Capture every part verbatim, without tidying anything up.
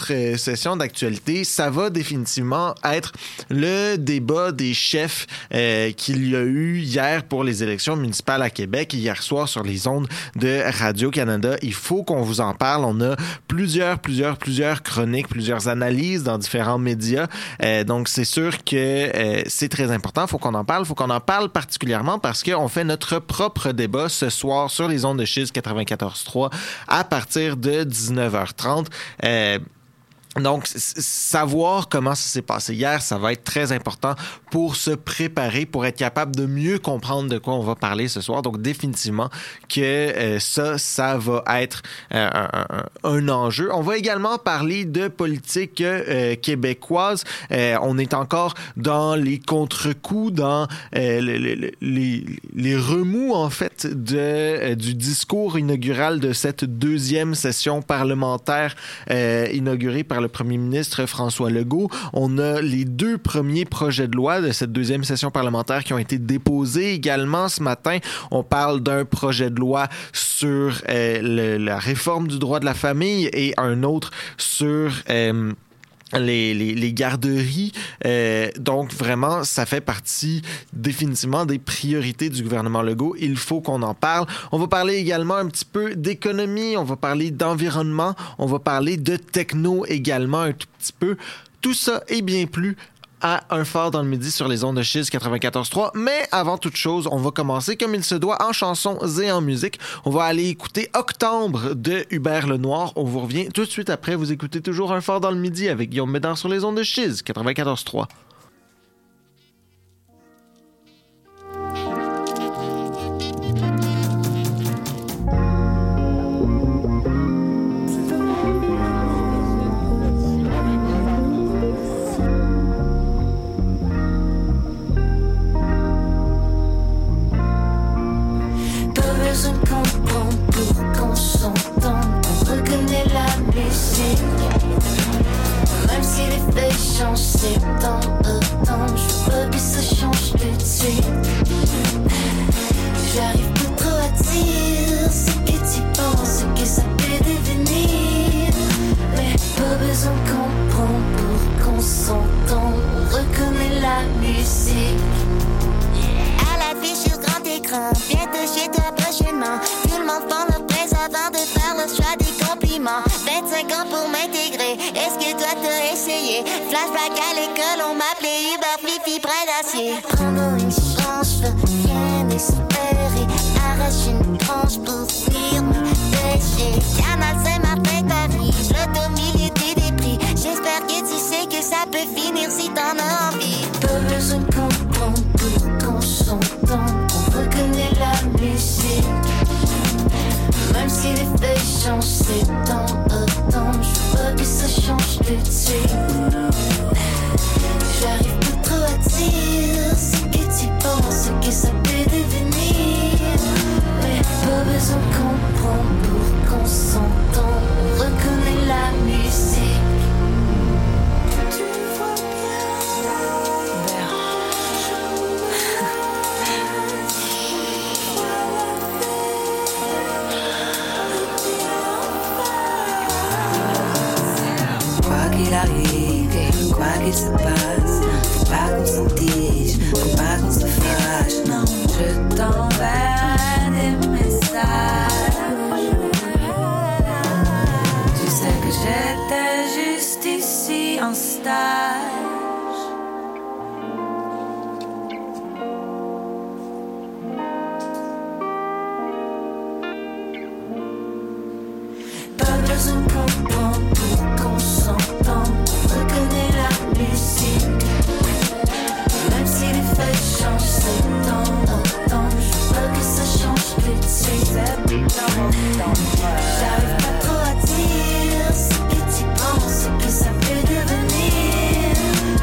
autre euh, session d'actualité, ça va définitivement être le débat des chefs euh, qu'il y a eu hier pour les élections municipales à Québec, hier soir sur les ondes de Radio-Canada. Il faut qu'on vous en parle. On a plusieurs, plusieurs, plusieurs chroniques, plusieurs analyses dans différents médias. Euh, donc, c'est sûr que euh, c'est très important. Il faut qu'on en parle. Il faut qu'on en parle particulièrement parce qu'on fait notre propre débat ce soir sur les ondes de Chiz quatre-vingt-quatorze trois à partir de dix-neuf heures trente. Euh, Donc, savoir comment ça s'est passé hier, ça va être très important pour se préparer, pour être capable de mieux comprendre de quoi on va parler ce soir. Donc, définitivement que euh, ça, ça va être euh, un, un, un enjeu. On va également parler de politique euh, québécoise. Euh, on est encore dans les contre-coups, dans euh, les, les, les, les remous, en fait, de, euh, du discours inaugural de cette deuxième session parlementaire euh, inaugurée par le le premier ministre François Legault. On a les deux premiers projets de loi de cette deuxième session parlementaire qui ont été déposés également ce matin. On parle d'un projet de loi sur euh, le, la réforme du droit de la famille et un autre sur... Euh, Les, les, les garderies. Euh, donc, vraiment, ça fait partie définitivement des priorités du gouvernement Legault. Il faut qu'on en parle. On va parler également un petit peu d'économie, on va parler d'environnement, on va parler de techno également un tout petit peu. Tout ça et bien plus à Un Phare dans le Midi sur les ondes de Chiz quatre-vingt-quatorze trois. Mais avant toute chose, on va commencer comme il se doit en chansons et en musique. On va aller écouter Octobre de Hubert Lenoir. On vous revient tout de suite après. Vous écoutez toujours Un Phare dans le Midi avec Guillaume Bédard sur les ondes de Chiz quatre-vingt-quatorze trois. J'arrive pas trop à dire ce que tu penses, ce que ça peut devenir.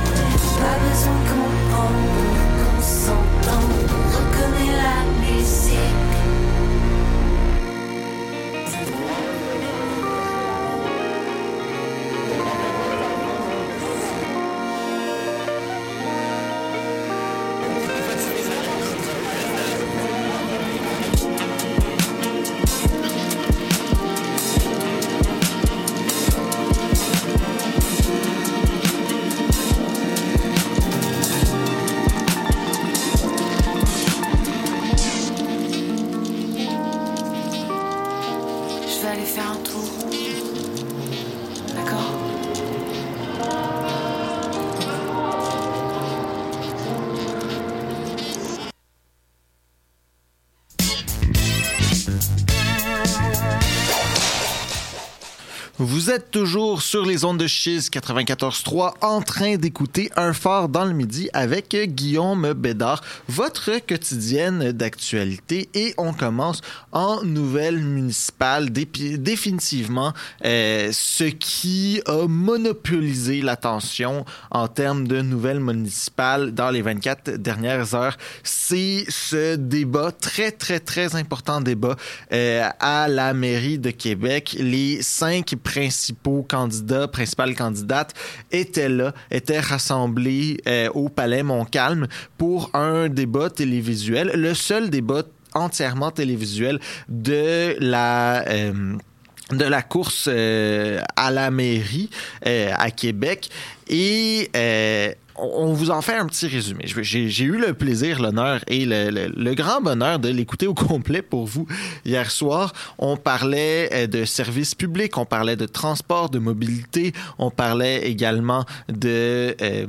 Vous êtes toujours sur les ondes de Chiz quatre-vingt-quatorze trois en train d'écouter Un phare dans le midi avec Guillaume Bédard, votre quotidienne d'actualité. Et on commence en nouvelle municipale, Dé- définitivement euh, ce qui a monopolisé l'attention en termes de nouvelles municipales dans les vingt-quatre dernières heures. C'est ce débat, très, très, très important débat euh, à la mairie de Québec. Les cinq principaux candidats, principales candidates étaient là, étaient rassemblés euh, au Palais Montcalm pour un débat télévisuel, le seul débat entièrement télévisuel de la... Euh, de la course euh, à la mairie euh, à Québec. Et euh, on vous en fait un petit résumé. J'ai, j'ai eu le plaisir, l'honneur et le, le, le grand bonheur de l'écouter au complet pour vous hier soir. On parlait de services publics, on parlait de transport, de mobilité, on parlait également de... Euh,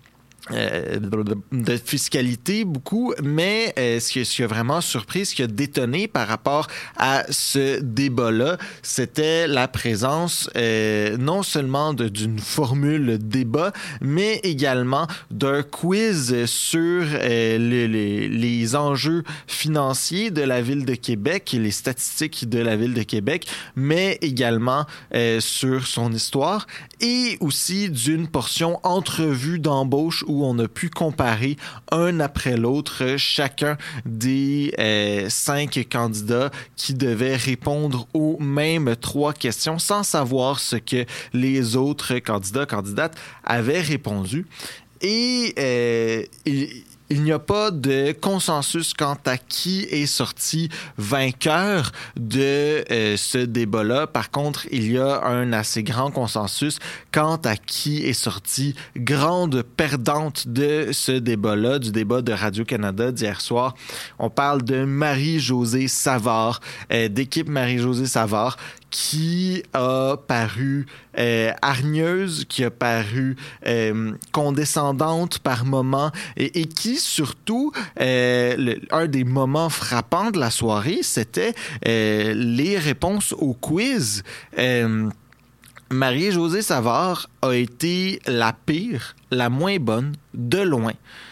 Euh, de fiscalité beaucoup, mais euh, ce, qui, ce qui a vraiment surpris, ce qui a détonné par rapport à ce débat-là, c'était la présence euh, non seulement de, d'une formule débat, mais également d'un quiz sur euh, les, les, les enjeux financiers de la Ville de Québec, les statistiques de la Ville de Québec, mais également euh, sur son histoire, et aussi d'une portion entrevue d'embauche où on a pu comparer un après l'autre chacun des euh, cinq candidats qui devaient répondre aux mêmes trois questions sans savoir ce que les autres candidats, candidates avaient répondu. Et euh, il, il n'y a pas de consensus quant à qui est sorti vainqueur de euh, ce débat-là. Par contre, il y a un assez grand consensus quant à qui est sorti grande perdante de ce débat-là, du débat de Radio-Canada d'hier soir. On parle de Marie-Josée Savard, euh, d'équipe Marie-Josée Savard, qui a paru euh, hargneuse, qui a paru euh, condescendante par moments et, et qui, surtout, euh, le, un des moments frappants de la soirée, c'était euh, les réponses au quiz. Euh, Marie-Josée Savard a été la pire, la moins bonne, de loin,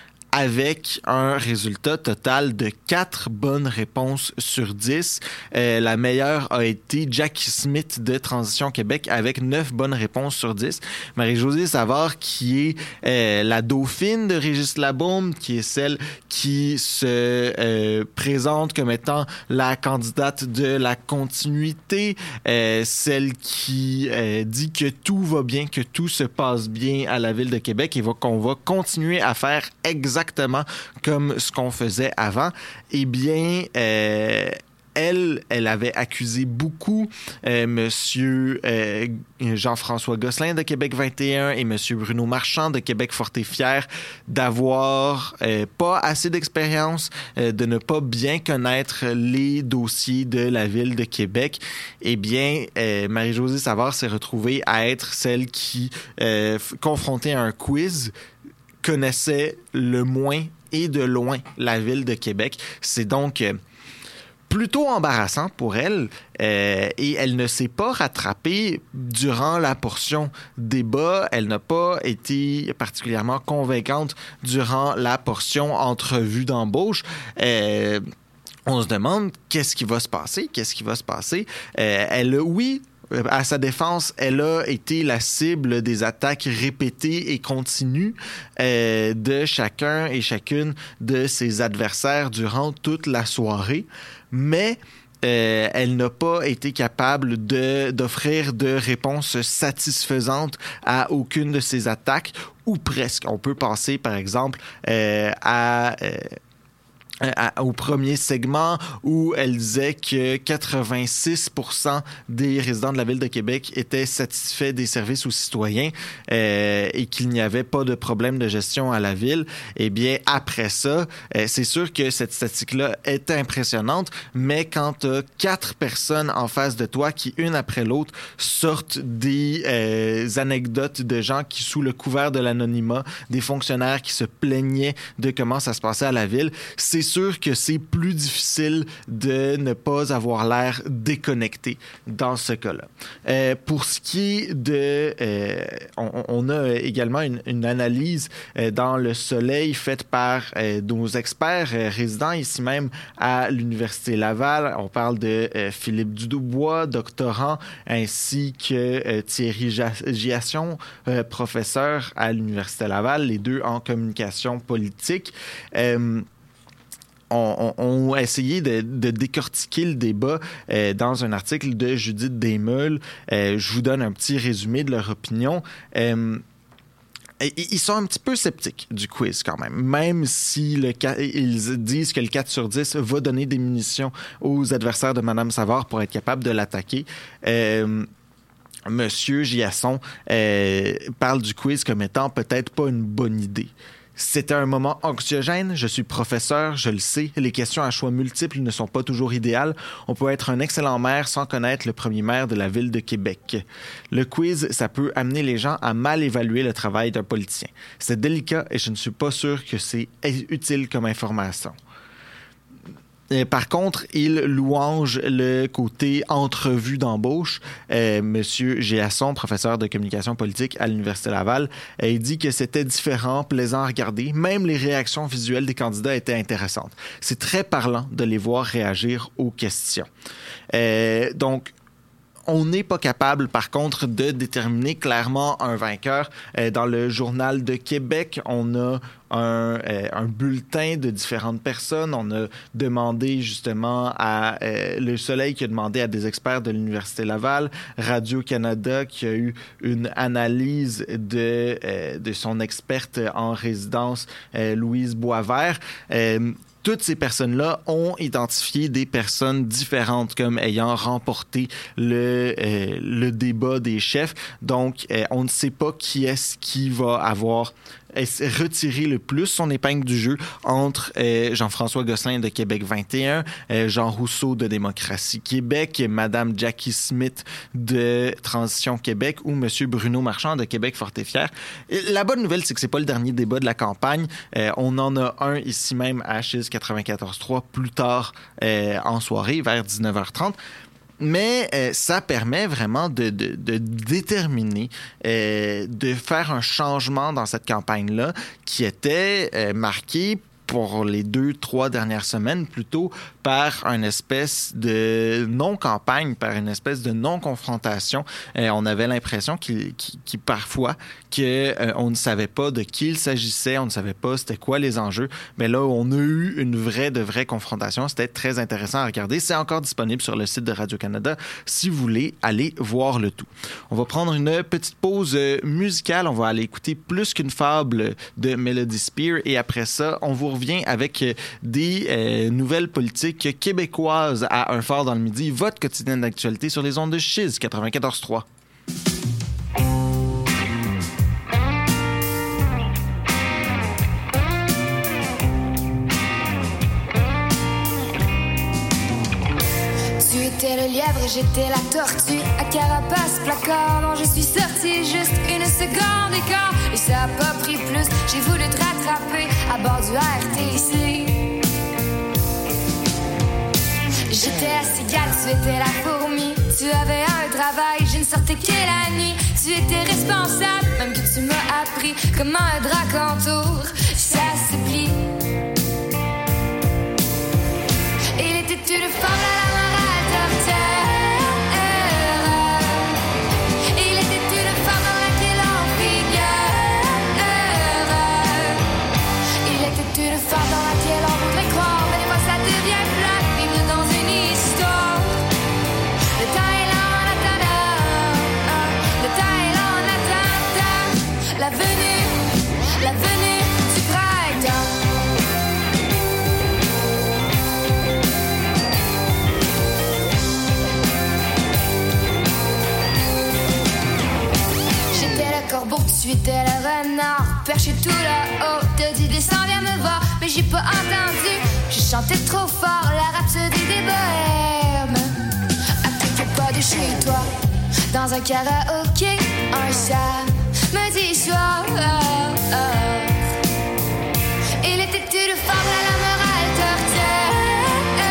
avec un résultat total de quatre bonnes réponses sur dix. Euh, la meilleure a été Jackie Smith de Transition Québec avec neuf bonnes réponses sur dix. Marie-Josée Savard, qui est euh, la dauphine de Régis Labaume, qui est celle qui se euh, présente comme étant la candidate de la continuité, euh, celle qui euh, dit que tout va bien, que tout se passe bien à la Ville de Québec et va, qu'on va continuer à faire exactement exactement comme ce qu'on faisait avant, eh bien, euh, elle, elle avait accusé beaucoup euh, Monsieur euh, Jean-François Gosselin de Québec vingt et un et Monsieur Bruno Marchand de Québec Fort et Fier d'avoir euh, pas assez d'expérience, euh, de ne pas bien connaître les dossiers de la Ville de Québec. Eh bien, euh, Marie-Josée Savard s'est retrouvée à être celle qui, euh, confrontée à un quiz, connaissait le moins et de loin la Ville de Québec. C'est donc euh, plutôt embarrassant pour elle euh, et elle ne s'est pas rattrapée durant la portion débat. Elle n'a pas été particulièrement convaincante durant la portion entrevue d'embauche. Euh, on se demande qu'est-ce qui va se passer, qu'est-ce qui va se passer. Euh, elle, oui, à sa défense, elle a été la cible des attaques répétées et continues euh, de chacun et chacune de ses adversaires durant toute la soirée, mais euh, elle n'a pas été capable de, d'offrir de réponses satisfaisantes à aucune de ces attaques, ou presque. On peut penser, par exemple, euh, à... Euh, À, au premier segment où elle disait que quatre-vingt-six pour cent des résidents de la Ville de Québec étaient satisfaits des services aux citoyens euh, et qu'il n'y avait pas de problème de gestion à la Ville. Eh bien, après ça, euh, c'est sûr que cette statistique-là est impressionnante, mais quand tu as quatre personnes en face de toi qui, une après l'autre, sortent des, euh, des anecdotes de gens qui, sous le couvert de l'anonymat, des fonctionnaires qui se plaignaient de comment ça se passait à la ville. C'est sûr que c'est plus difficile de ne pas avoir l'air déconnecté dans ce cas-là. Euh, pour ce qui est de... Euh, on, on a également une, une analyse euh, dans Le Soleil faite par euh, nos experts euh, résidents ici même à l'Université Laval. On parle de euh, Philippe Dubois, doctorant, ainsi que euh, Thierry Giasson, euh, professeur à l'Université Laval, les deux en communication politique. Euh, On, on, on a essayé de, de décortiquer le débat euh, dans un article de Judith Desmeules. Euh, je vous donne un petit résumé de leur opinion. Euh, Ils sont un petit peu sceptiques du quiz quand même, même si le, ils disent que le quatre sur dix va donner des munitions aux adversaires de Mme Savard pour être capable de l'attaquer. Euh, Monsieur Giasson euh, parle du quiz comme étant peut-être pas une bonne idée. C'était un moment anxiogène, je suis professeur, je le sais, les questions à choix multiples ne sont pas toujours idéales. On peut être un excellent maire sans connaître le premier maire de la ville de Québec. Le quiz, ça peut amener les gens à mal évaluer le travail d'un politicien. C'est délicat et je ne suis pas sûr que c'est utile comme information. Et par contre, il louange le côté entrevue d'embauche. Euh, Monsieur Giasson, professeur de communication politique à l'Université Laval, euh, il dit que c'était différent, plaisant à regarder. Même les réactions visuelles des candidats étaient intéressantes. C'est très parlant de les voir réagir aux questions. Euh, donc, on n'est pas capable, par contre, de déterminer clairement un vainqueur. Euh, dans le Journal de Québec, on a un, euh, un bulletin de différentes personnes. On a demandé justement à euh, Le Soleil qui a demandé à des experts de l'Université Laval, Radio-Canada qui a eu une analyse de, euh, de son experte en résidence, euh, Louise Boisvert. Euh, Toutes ces personnes-là ont identifié des personnes différentes comme ayant remporté le, euh, le débat des chefs. Donc, euh, on ne sait pas qui est-ce qui va avoir retiré le plus son épingle du jeu entre euh, Jean-François Gosselin de Québec vingt et un, euh, Jean Rousseau de Démocratie Québec, Madame Jackie Smith de Transition Québec ou Monsieur Bruno Marchand de Québec Fort et Fier. La bonne nouvelle, c'est que c'est pas le dernier débat de la campagne. Euh, on en a un ici même à Chiz quatre-vingt-quatorze trois plus tard euh, en soirée, vers dix-neuf heures trente. Mais euh, ça permet vraiment de, de, de déterminer, euh, de faire un changement dans cette campagne-là qui était euh, marquée pour les deux, trois dernières semaines, plutôt par une espèce de non-campagne, par une espèce de non-confrontation. Euh, on avait l'impression qu'il, qu'il, qu'il parfois, qu'on euh, ne savait pas de qui il s'agissait, on ne savait pas c'était quoi les enjeux. Mais là, on a eu une vraie, de vraie confrontation. C'était très intéressant à regarder. C'est encore disponible sur le site de Radio-Canada si vous voulez aller voir le tout. On va prendre une petite pause musicale. On va aller écouter Plus qu'une fable de Melody Spear et après ça, on vous revient avec des euh, nouvelles politiques québécoises à Un Phare dans le Midi, votre quotidien d'actualité sur les ondes de Chiz quatre-vingt-quatorze trois. Tu étais le lièvre et j'étais la tortue, à carapace placard. Non, je suis sortie juste une seconde d'écart et ça a pas pris plus. J'ai voulu te rattraper à bord du R T C. J'étais la cigale, tu étais la fourmi. Tu avais un travail, je ne sortais que la nuit. Tu étais responsable, même que tu m'as appris comment un drap entoure. Ça se plie. Il était une femme à la morale torture. Il était une femme dans laquelle on figure. Il était une femme dans laquelle on voudrait croire, mais des fois ça devient plat. Vivre dans une histoire. Le temps est là en attendant. Le temps est là en attendant. La venue, la venue du printemps. Corbeau, tu étais le renard, perché tout là-haut. T'as dit descends, viens me voir, mais j'ai pas entendu. J'ai chanté trop fort la rhapsodie des bohèmes. À quelques pas de chez toi, dans un karaoké un samedi soir. Il était une femme à la morale torture.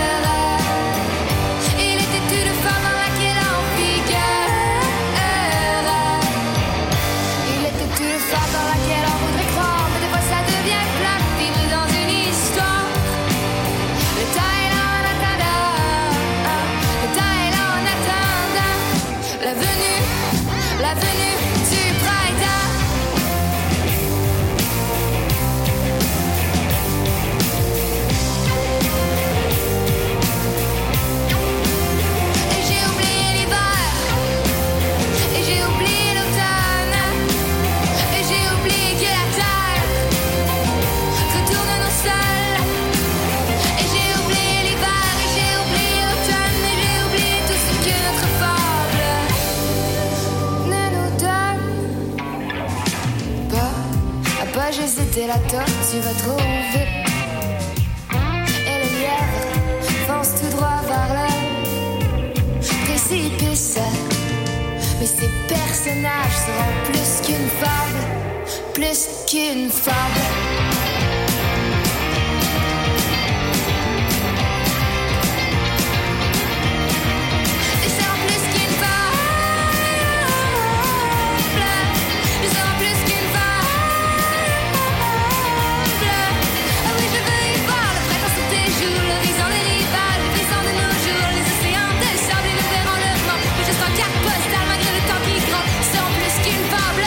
Il était une femme dans laquelle on figure. Il était une femme dans laquelle on voudrait croire, mais des fois ça devient plat, vivre dans une histoire. Le temps est là en attendant, le temps est là en attendant la venue, la venue du printemps. Et j'ai oublié l'hiver, et j'ai oublié l'automne, et j'ai oublié que la terre retourne au sol. Et j'ai oublié l'hiver, et j'ai oublié l'automne, et j'ai oublié tout ce que notre fable ne nous donne pas. À pas j'hésitais, la tortue va trop vite, et le lièvre fonce tout droit vers le précipice. Mais ces personnages seront plus qu'une fable, plus qu'une fable. Ils seront plus qu'une fable. Ils seront plus qu'une fable. Ah oui, je veux y voir le printemps sous tes joues, l'horizon de l'hiver, les frissons de nos jours, les océans de sable, et nous verrons le vent. Mais juste en carte postale, malgré le temps qui gronde, ils seront plus qu'une fable.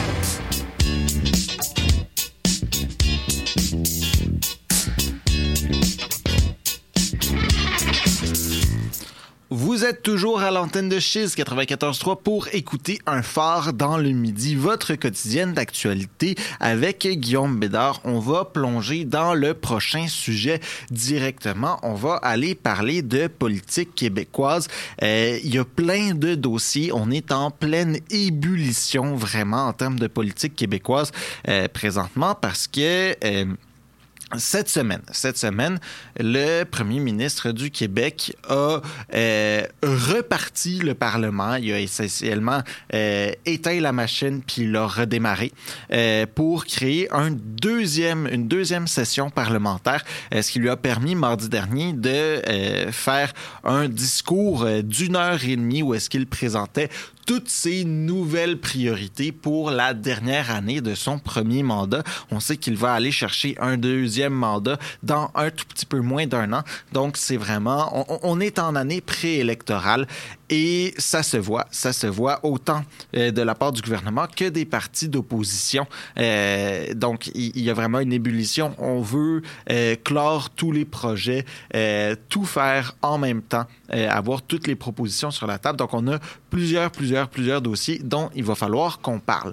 Vous êtes toujours à l'antenne de Chiz quatre-vingt-quatorze trois pour écouter Un phare dans le midi, votre quotidienne d'actualité avec Guillaume Bédard. On va plonger dans le prochain sujet directement. On va aller parler de politique québécoise. Euh, il y a plein de dossiers. On est en pleine ébullition vraiment en termes de politique québécoise euh, présentement parce que... Euh, Cette semaine, cette semaine, le premier ministre du Québec a euh, reparti le Parlement. Il a essentiellement euh, éteint la machine puis il l'a redémarré euh, pour créer un deuxième, une deuxième session parlementaire, euh, ce qui lui a permis mardi dernier de euh, faire un discours euh, d'une heure et demie où est-ce qu'il présentait toutes ces nouvelles priorités pour la dernière année de son premier mandat. On sait qu'il va aller chercher un deuxième mandat dans un tout petit peu moins d'un an. Donc, c'est vraiment... On, on est en année préélectorale et ça se voit. Ça se voit autant euh, de la part du gouvernement que des partis d'opposition. Euh, donc, il, il y a vraiment une ébullition. On veut euh, clore tous les projets, euh, tout faire en même temps, euh, avoir toutes les propositions sur la table. Donc, on a plusieurs, plusieurs, plusieurs dossiers dont il va falloir qu'on parle.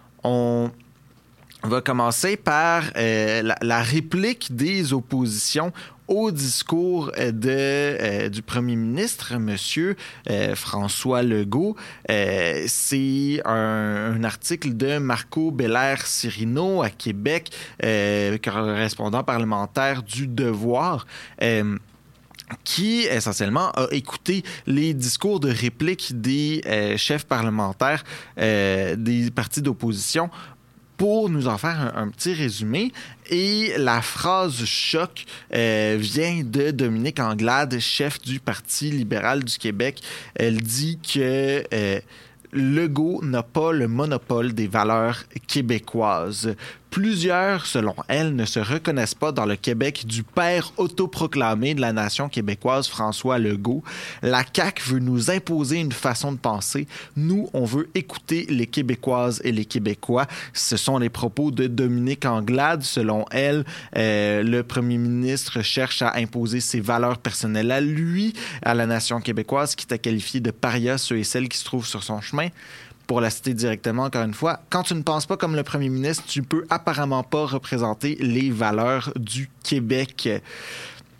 On va commencer par euh, la, la réplique des oppositions au discours de, euh, du premier ministre, M. Euh, François Legault. Euh, c'est un, un article de Marco Belair-Cirino à Québec, euh, correspondant parlementaire du Devoir. Euh, qui, essentiellement, a écouté les discours de réplique des euh, chefs parlementaires euh, des partis d'opposition pour nous en faire un, un petit résumé. Et la phrase choc euh, vient de Dominique Anglade, chef du Parti libéral du Québec. Elle dit que euh, Legault n'a pas le monopole des valeurs québécoises. Plusieurs, selon elle, ne se reconnaissent pas dans le Québec du père autoproclamé de la nation québécoise, François Legault. La C A Q veut nous imposer une façon de penser. Nous, on veut écouter les Québécoises et les Québécois. Ce sont les propos de Dominique Anglade. Selon elle, euh, le premier ministre cherche à imposer ses valeurs personnelles à lui, à la nation québécoise, qui t'a qualifié de paria ceux et celles qui se trouvent sur son chemin. Pour la citer directement, encore une fois, quand tu ne penses pas comme le premier ministre, tu peux apparemment pas représenter les valeurs du Québec.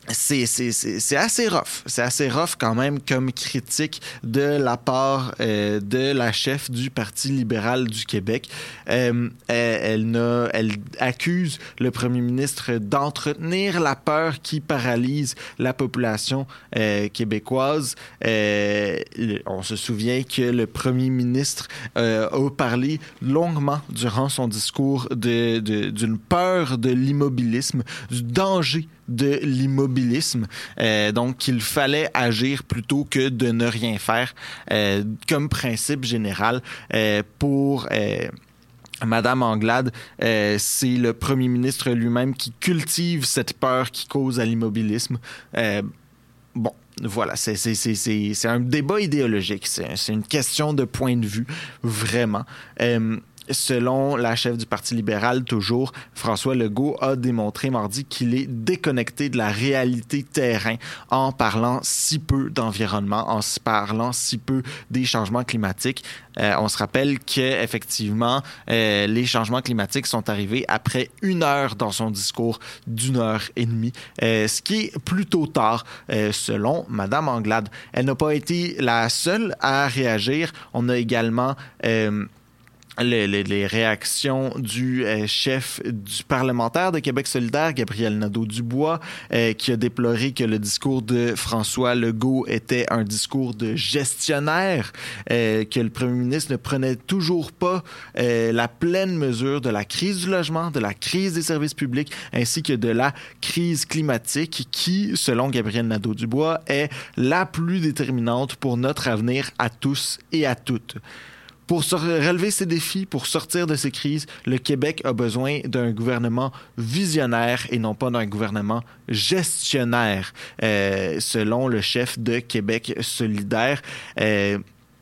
C'est, c'est, c'est, c'est assez rough. C'est assez rough quand même comme critique de la part euh, de la chef du Parti libéral du Québec. Euh, elle, elle, n'a, elle accuse le premier ministre d'entretenir la peur qui paralyse la population euh, québécoise. Euh, on se souvient que le premier ministre euh, a parlé longuement durant son discours de, de, d'une peur de l'immobilisme, du danger de l'immobilisme, euh, donc qu'il fallait agir plutôt que de ne rien faire, euh, comme principe général euh, pour euh, Madame Anglade. Euh, c'est le premier ministre lui-même qui cultive cette peur qui cause à l'immobilisme. Euh, bon, voilà, c'est, c'est, c'est, c'est, c'est un débat idéologique, c'est, c'est une question de point de vue, vraiment. Euh, Selon la chef du Parti libéral, toujours, François Legault a démontré mardi qu'il est déconnecté de la réalité terrain en parlant si peu d'environnement, en se parlant si peu des changements climatiques. Euh, on se rappelle qu'effectivement, euh, les changements climatiques sont arrivés après une heure dans son discours d'une heure et demie, euh, ce qui est plutôt tard, euh, selon Madame Anglade. Elle n'a pas été la seule à réagir. On a également... Euh, Les, les, les réactions du euh, chef du parlementaire de Québec solidaire, Gabriel Nadeau-Dubois, euh, qui a déploré que le discours de François Legault était un discours de gestionnaire, euh, que le premier ministre ne prenait toujours pas euh, la pleine mesure de la crise du logement, de la crise des services publics, ainsi que de la crise climatique qui, selon Gabriel Nadeau-Dubois, est la plus déterminante pour notre avenir à tous et à toutes. Pour se relever ces défis, pour sortir de ces crises, le Québec a besoin d'un gouvernement visionnaire et non pas d'un gouvernement gestionnaire, euh, selon le chef de Québec solidaire. Euh,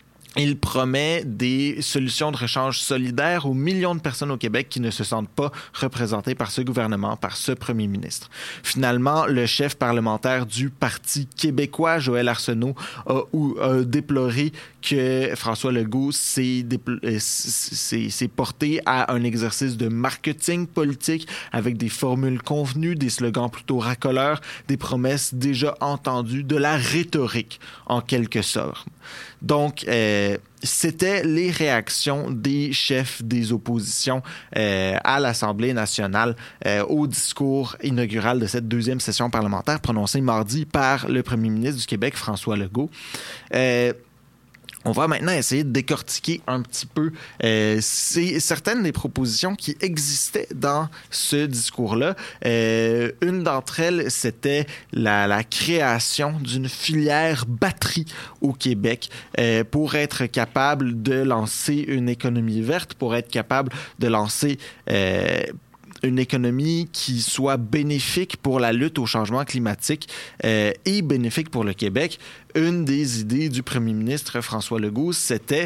Il promet des solutions de rechange solidaires aux millions de personnes au Québec qui ne se sentent pas représentées par ce gouvernement, par ce premier ministre. Finalement, le chef parlementaire du Parti québécois, Joël Arsenault, a, a déploré que François Legault s'est, dépl- s'est, s'est porté à un exercice de marketing politique avec des formules convenues, des slogans plutôt racoleurs, des promesses déjà entendues, de la rhétorique en quelque sorte. Donc, euh, c'était les réactions des chefs des oppositions euh, à l'Assemblée nationale euh, au discours inaugural de cette deuxième session parlementaire prononcé mardi par le premier ministre du Québec, François Legault. Euh, On va maintenant essayer de décortiquer un petit peu euh, c'est certaines des propositions qui existaient dans ce discours-là. Euh, une d'entre elles, c'était la, la création d'une filière batterie au Québec euh, pour être capable de lancer une économie verte, pour être capable de lancer... Euh, une économie qui soit bénéfique pour la lutte au changement climatique euh, et bénéfique pour le Québec. Une des idées du premier ministre François Legault, c'était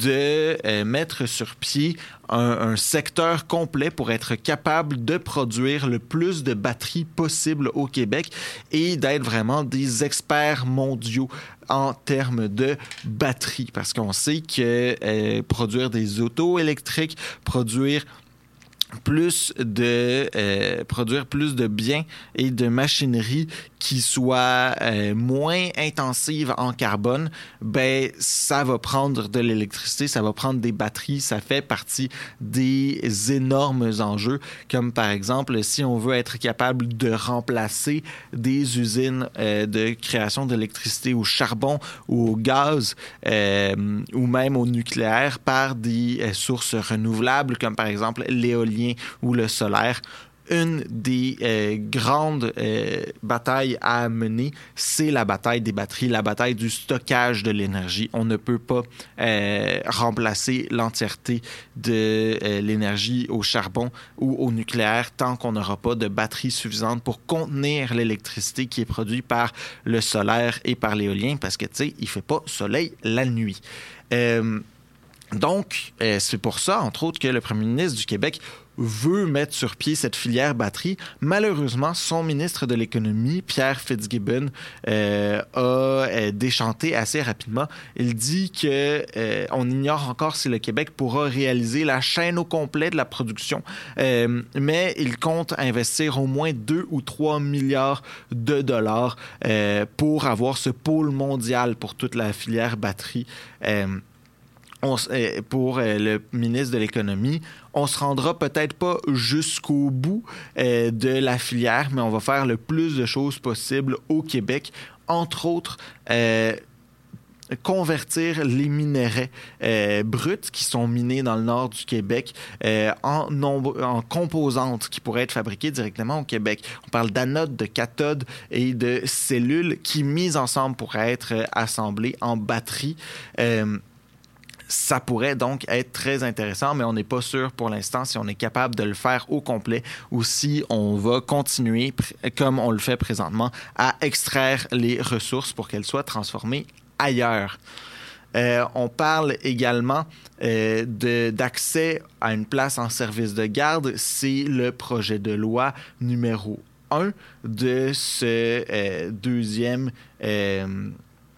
de euh, mettre sur pied un, un secteur complet pour être capable de produire le plus de batteries possible au Québec et d'être vraiment des experts mondiaux en termes de batteries. Parce qu'on sait que euh, produire des autos électriques, produire plus de euh, produire plus de biens et de machinerie qui soient euh, moins intensives en carbone, ben ça va prendre de l'électricité, ça va prendre des batteries, ça fait partie des énormes enjeux, comme par exemple si on veut être capable de remplacer des usines euh, de création d'électricité au charbon ou au gaz euh, ou même au nucléaire par des euh, sources renouvelables comme par exemple l'éolien ou le solaire. Une des euh, grandes euh, batailles à mener, c'est la bataille des batteries, la bataille du stockage de l'énergie. On ne peut pas euh, remplacer l'entièreté de euh, l'énergie au charbon ou au nucléaire tant qu'on n'aura pas de batterie suffisante pour contenir l'électricité qui est produite par le solaire et par l'éolien, parce que, tu sais, il ne fait pas soleil la nuit. Euh, donc, euh, c'est pour ça, entre autres, que le premier ministre du Québec veut mettre sur pied cette filière batterie. Malheureusement, son ministre de l'économie, Pierre Fitzgibbon, euh, a euh, déchanté assez rapidement. Il dit que euh, on ignore encore si le Québec pourra réaliser la chaîne au complet de la production, euh, mais il compte investir au moins deux ou trois milliards de dollars euh, pour avoir ce pôle mondial pour toute la filière batterie. Euh, On, pour euh, le ministre de l'Économie, on se rendra peut-être pas jusqu'au bout euh, de la filière, mais on va faire le plus de choses possible au Québec, entre autres euh, convertir les minerais euh, bruts qui sont minés dans le nord du Québec euh, en, nombre, en composantes qui pourraient être fabriquées directement au Québec. On parle d'anodes, de cathodes et de cellules qui, mises ensemble, pourraient être euh, assemblées en batterie. Euh, Ça pourrait donc être très intéressant, mais on n'est pas sûr pour l'instant si on est capable de le faire au complet ou si on va continuer, comme on le fait présentement, à extraire les ressources pour qu'elles soient transformées ailleurs. Euh, on parle également euh, de, d'accès à une place en service de garde. C'est le projet de loi numéro un de ce euh, deuxième... Euh,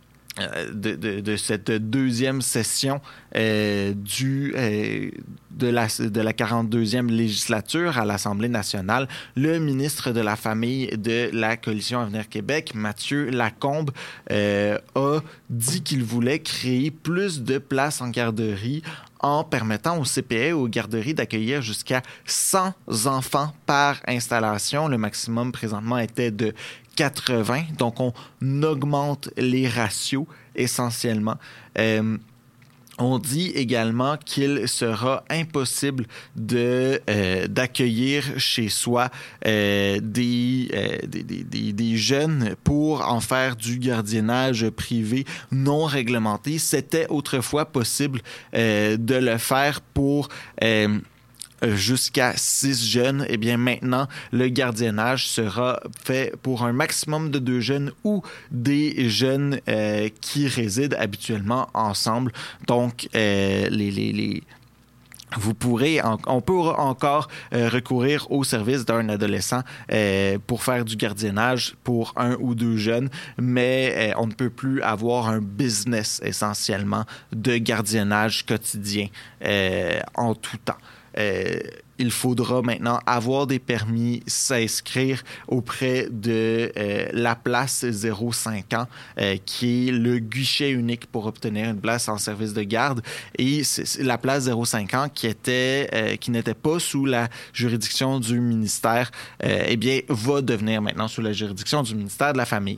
De, de, de cette deuxième session euh, du, euh, de, la, de la quarante-deuxième législature à l'Assemblée nationale. Le ministre de la Famille de la Coalition Avenir Québec, Mathieu Lacombe, euh, a dit qu'il voulait créer plus de places en garderie en permettant au C P E, aux garderies, d'accueillir jusqu'à cent enfants par installation. Le maximum présentement était de quatre-vingts, donc on augmente les ratios essentiellement. Euh, on dit également qu'il sera impossible de, euh, d'accueillir chez soi euh, des, euh, des, des, des jeunes pour en faire du gardiennage privé non réglementé. C'était autrefois possible euh, de le faire pour... Euh, jusqu'à six jeunes. Eh bien, maintenant, le gardiennage sera fait pour un maximum de deux jeunes ou des jeunes euh, qui résident habituellement ensemble. Donc, euh, les, les, les vous pourrez, en, on peut encore euh, recourir au service d'un adolescent euh, pour faire du gardiennage pour un ou deux jeunes, mais euh, on ne peut plus avoir un business essentiellement de gardiennage quotidien euh, en tout temps. Euh, il faudra maintenant avoir des permis, s'inscrire auprès de euh, la place zéro cinq ans, euh, qui est le guichet unique pour obtenir une place en service de garde. Et c'est, c'est la place zéro cinq ans qui était, euh, qui n'était pas sous la juridiction du ministère, euh, eh bien, va devenir maintenant sous la juridiction du ministère de la Famille.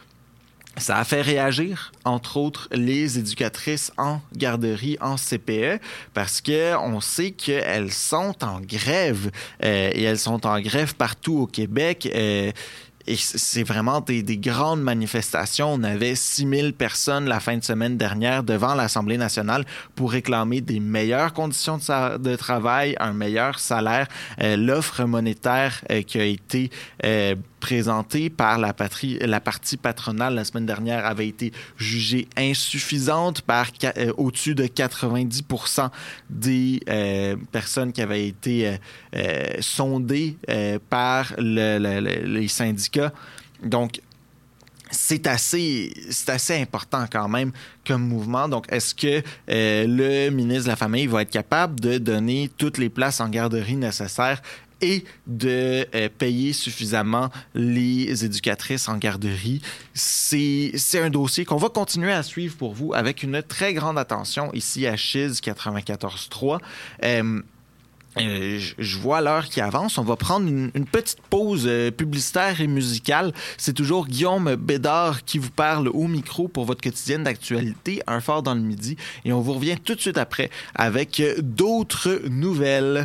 Ça a fait réagir, entre autres, les éducatrices en garderie, en C P E, parce qu'on sait qu'elles sont en grève, euh, et elles sont en grève partout au Québec. Euh, Et c'est vraiment des, des grandes manifestations. On avait six mille personnes la fin de semaine dernière devant l'Assemblée nationale pour réclamer des meilleures conditions de, sa, de travail, un meilleur salaire. Euh, l'offre monétaire euh, qui a été euh, présentée par la, patrie, la partie patronale la semaine dernière avait été jugée insuffisante par euh, au-dessus de quatre-vingt-dix pour cent des euh, personnes qui avaient été euh, euh, sondées euh, par le, le, le, les syndicats. Donc, c'est assez, c'est assez important quand même comme mouvement. Donc, est-ce que euh, le ministre de la Famille va être capable de donner toutes les places en garderie nécessaires et de euh, payer suffisamment les éducatrices en garderie? C'est, c'est un dossier qu'on va continuer à suivre pour vous avec une très grande attention ici à Chiz quatre-vingt-quatorze trois. Euh, Euh, je vois l'heure qui avance. On va prendre une, une petite pause euh, publicitaire et musicale. C'est toujours Guillaume Bédard qui vous parle au micro pour votre quotidienne d'actualité, Un Fort dans le Midi. Et on vous revient tout de suite après avec euh, d'autres nouvelles.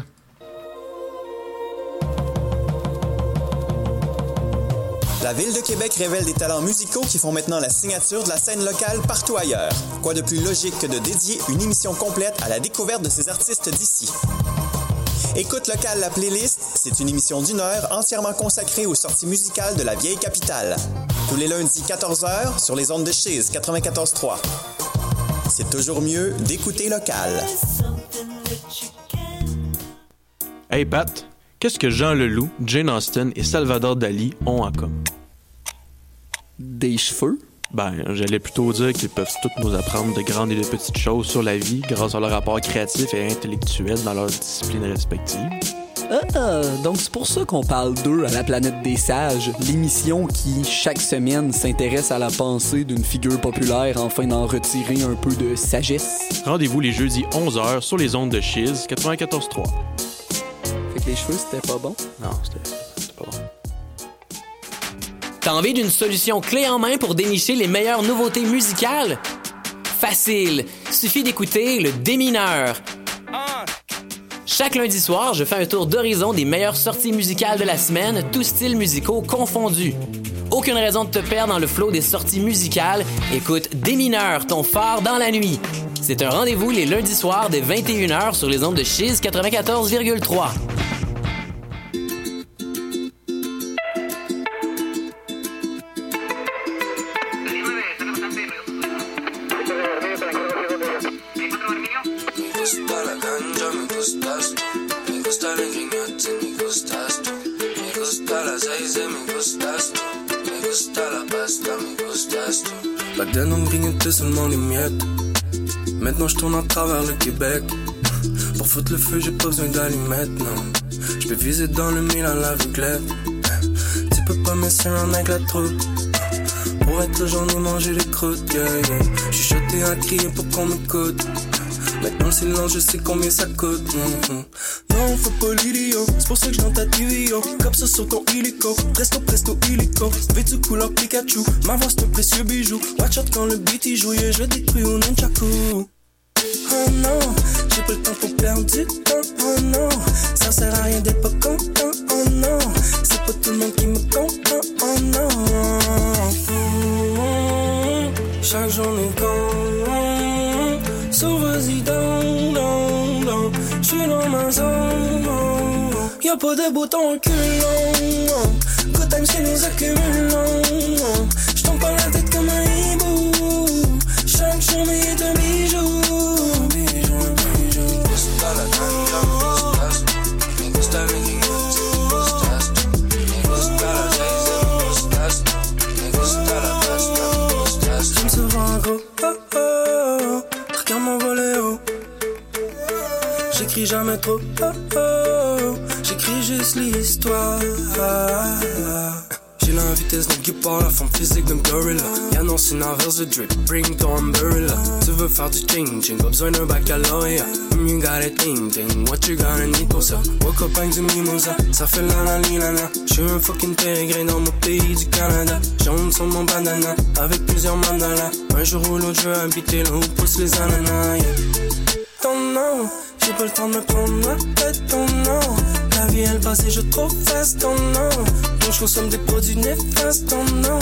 La Ville de Québec révèle des talents musicaux qui font maintenant la signature de la scène locale partout ailleurs. Quoi de plus logique que de dédier une émission complète à la découverte de ces artistes d'ici? Écoute Local, la playlist, c'est une émission d'une heure entièrement consacrée aux sorties musicales de la vieille capitale. Tous les lundis quatorze heures sur les ondes de Chiz quatre-vingt-quatorze trois. C'est toujours mieux d'écouter Local. Hey Pat, qu'est-ce que Jean Leloup, Jane Austen et Salvador Dali ont en commun? Des cheveux? Ben, j'allais plutôt dire qu'ils peuvent tous nous apprendre de grandes et de petites choses sur la vie grâce à leur rapport créatif et intellectuel dans leurs disciplines respectives. Ah, donc c'est pour ça qu'on parle d'eux à la planète des sages, l'émission qui, chaque semaine, s'intéresse à la pensée d'une figure populaire afin d'en retirer un peu de sagesse. Rendez-vous les jeudis onze heures sur les ondes de Chiz quatre-vingt-quatorze trois. Fait que les cheveux, c'était pas bon? Non, c'était, c'était pas bon. T'as envie d'une solution clé en main pour dénicher les meilleures nouveautés musicales? Facile! Suffit d'écouter le Démineur. Chaque lundi soir, je fais un tour d'horizon des meilleures sorties musicales de la semaine, tous styles musicaux confondus. Aucune raison de te perdre dans le flot des sorties musicales. Écoute Démineur, ton phare dans la nuit. C'est un rendez-vous les lundis soirs dès vingt et une heures sur les ondes de Chiz quatre-vingt-quatorze virgule trois. Back then on grignotait seulement les miettes. Maintenant je tourne à travers le Québec. Pour foutre le feu j'ai pas besoin d'allumettes, non. Je peux viser dans le mille à l'aveuglette. Tu peux pas me serrer un aigle à trop. Pour être là j'en ai mangé les croûtes, yeah, yeah. J'suis choté à crier pour qu'on m'écoute. Maintenant le silence je sais combien ça coûte, mm-hmm. Non, faut pas l'idiot, c'est pour ça que je dans ta T V, yo. Comme ça sur ton illico, presto presto illico. Vêtu couleur Pikachu, ma voix c'est un précieux bijou. Watch out quand le beat y joue, yeah, je détruis un nunchaku. Oh non, j'ai pas le temps pour perdre du temps, oh non. Ça sert à rien d'être pas content, oh non. C'est pas tout le monde qui me comprend, oh non. Mmh, chaque journée quand so vas-y down, down, down. J'suis dans ma zone, y'a pas de bouton reculant. Good times qui nous accumulons. J'tombe pas la tête comme un hibou. Chaque journée est un bijou. Bijou, bijou. Me gusta la ganja, me gustas tú. Me gusta el guillote, me gustas tú. Me gusta la Jay-Z, me gustas tú. Me gusta la pasta, me gustas tú. J'aime souvent un gros oh oh. Regarde mon volet haut. J'écris jamais trop oh oh. J'écris juste l'histoire. J'ai la vitesse d'un guépard, la forme physique d'un gorilla. Y'a non, c'est une inverse de drip, bring ton umbrella. Tu veux faire du changing, pas besoin d'un baccalauréat. You gotta think, think, what you gonna need pour ça. Woke up avec du mimosa, ça fait la la li la la. J'suis un fucking pérégré dans mon pays du Canada. Jaune sur mon bandana, avec plusieurs mandalas. Un jour ou l'autre, je veux habiter là où poussent les ananas, yeah. Ton nom, j'ai pas le temps de me prendre la tête, ton nom. La vie elle passe et je trop fast, ton nom. Donc je consomme des produits néfastes, ton nom.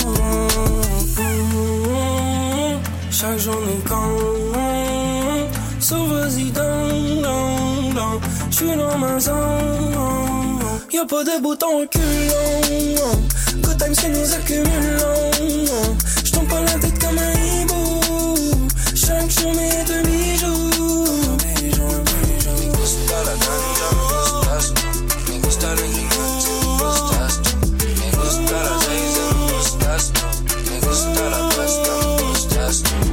Chaque journée quand so vas-y down, down, down. J'suis dans ma zone. Y'a pas de bouton reculant. Good times qui nous accumulons. J'tombe pas la tête comme un hibou. Chaque journée est un bijou. Bijou, bijou. Me gusta la ganja, me gustas tú. Me gusta el guillote, me gustas tú. Me gusta la Jay-Z, me gustas tú. Me gusta la pasta, me gustas tú.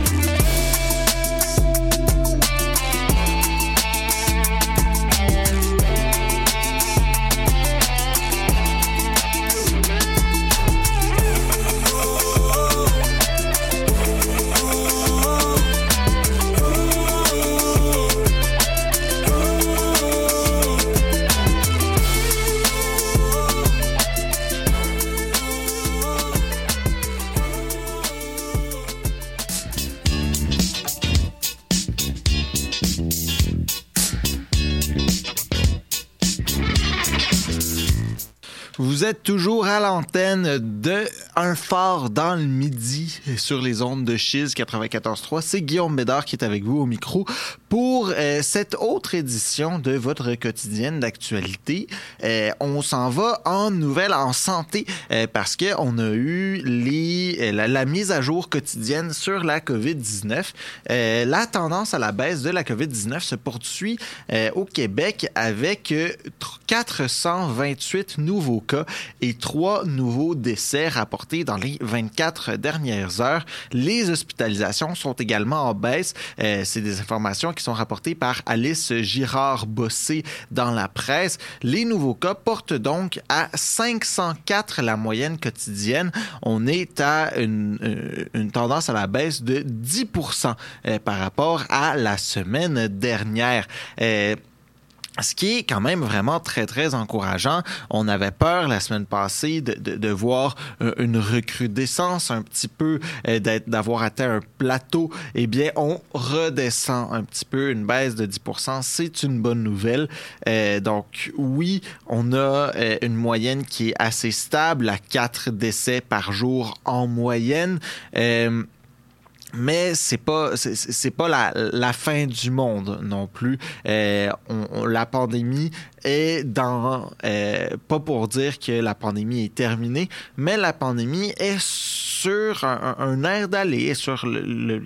Vous êtes toujours à l'antenne de un phare dans le midi sur les ondes de Chiz quatre-vingt-quatorze trois. C'est Guillaume Bédard qui est avec vous au micro pour euh, cette autre édition de votre quotidienne d'actualité. Euh, on s'en va en nouvelles en santé euh, parce que on a eu les, la, la mise à jour quotidienne sur la covid dix-neuf. Euh, la tendance à la baisse de la covid dix-neuf se poursuit euh, au Québec avec euh, quatre cent vingt-huit nouveaux cas et trois nouveaux décès rapportés dans les vingt-quatre dernières heures. Les hospitalisations sont également en baisse. Euh, c'est des informations qui sont rapportées par Alice Girard-Bossé dans la presse. Les nouveaux cas portent donc à cinq cent quatre la moyenne quotidienne. On est à une, une tendance à la baisse de dix pour cent euh, par rapport à la semaine dernière. Euh, Ce qui est quand même vraiment très, très encourageant. On avait peur la semaine passée de, de, de voir une recrudescence un petit peu, d'être, d'avoir atteint un plateau. Eh bien, on redescend un petit peu, une baisse de dix pour cent. C'est une bonne nouvelle. Euh, donc, oui, on a euh, une moyenne qui est assez stable à quatre décès par jour en moyenne. Euh, Mais c'est pas c'est, c'est pas la, la fin du monde non plus. Euh, on, on, la pandémie est dans euh, pas pour dire que la pandémie est terminée, mais la pandémie est sur un, un air d'aller, sur le, le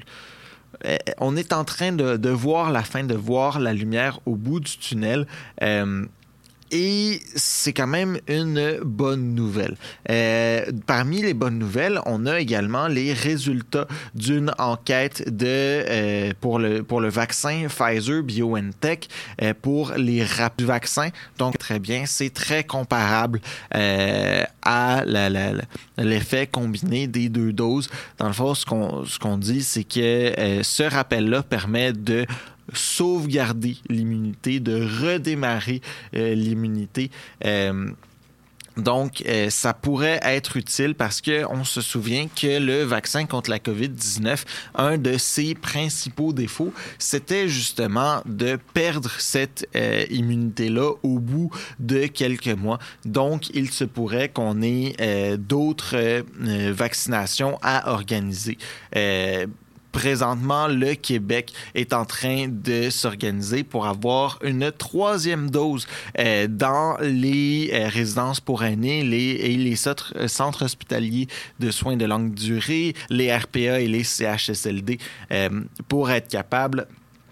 on est en train de, de voir la fin, de voir la lumière au bout du tunnel. Euh, Et c'est quand même une bonne nouvelle. Euh, parmi les bonnes nouvelles, on a également les résultats d'une enquête de, euh, pour, le, pour le vaccin Pfizer-BioNTech euh, pour les rapides vaccins. Donc, très bien, c'est très comparable euh, à la, la, la, l'effet combiné des deux doses. Dans le fond, ce qu'on, ce qu'on dit, c'est que euh, ce rappel-là permet de sauvegarder l'immunité, de redémarrer euh, l'immunité. Euh, Donc, euh, ça pourrait être utile parce que on se souvient que le vaccin contre la covid dix-neuf, un de ses principaux défauts, c'était justement de perdre cette euh, immunité-là au bout de quelques mois. Donc, il se pourrait qu'on ait euh, d'autres euh, vaccinations à organiser. Euh, Présentement, le Québec est en train de s'organiser pour avoir une troisième dose euh, dans les euh, résidences pour aînés les, et les centres hospitaliers de soins de longue durée, les R P A et les C H S L D, euh, pour être capable